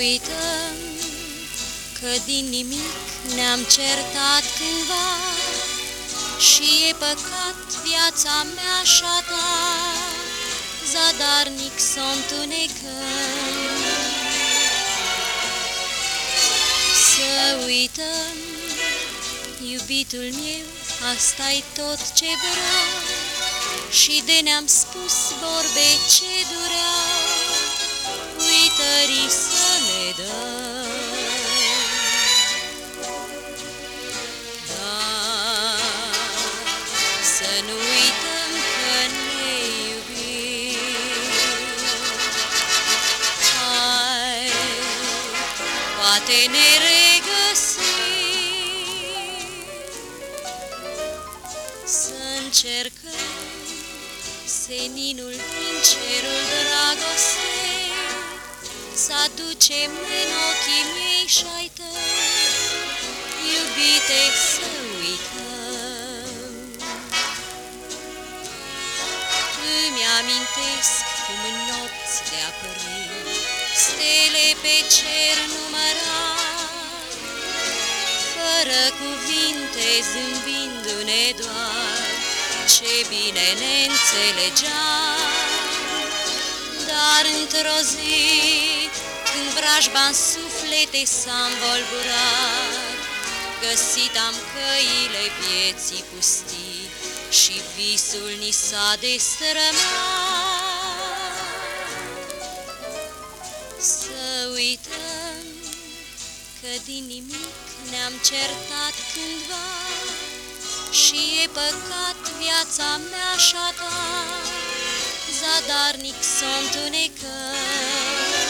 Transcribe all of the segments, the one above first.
uităm că din nimic ne-am certat cândva și e păcat viața mea și a ta, zadarnic s-o întunecăm. Să uităm, iubitul meu, asta-i tot ce vreau, și de ne-am spus vorbe ce dureau, uitării să le dăm. Dar să nu uităm că ne iubim. Hai, poate ne regăsim, să încercăm seninul din cerul dragostei, să aducem în ochii mei și-ai tăi, iubite, să uităm. Îmi amintesc cum în nopți de april stele pe cer număram, fără cuvinte zâmbindu-ne doar, ce bine ne înțelegeam. Dar într-o zi, când vrajba-n suflete s-a învolburat, găsit-am căile vieții pustii și visul ni s-a destrămat. Să uităm că din nimic ne-am certat cândva și e păcat viața mea și a ta, zadarnic s-o întunecăm.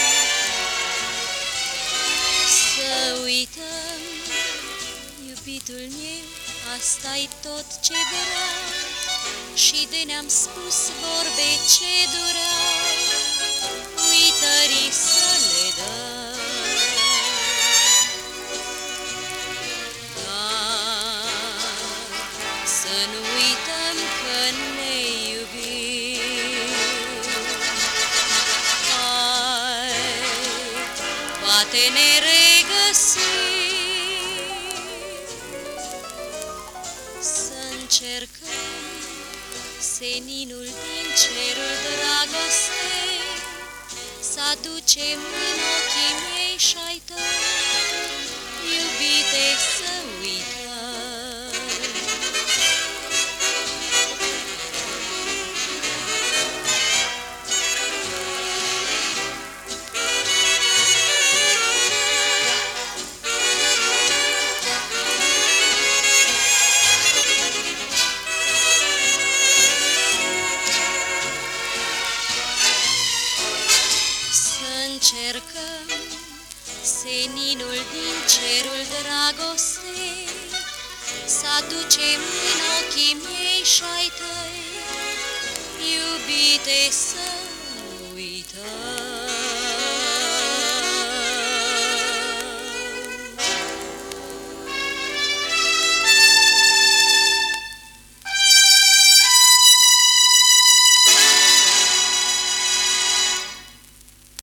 Să uităm, iubitul meu, asta-i tot ce vreau, și de ne-am spus vorbe ce dureau, uitării să le dăm. Să nu uităm că ne iubim. Hai, poate ne regăsim, să încercăm seninul din cerul dragostei, să aducem în ochii mei și-ai tăi, iubite, să uităm. Încercăm seninul din cerul dragostei, să aducem în ochii mei și-ai tăi, iubite, să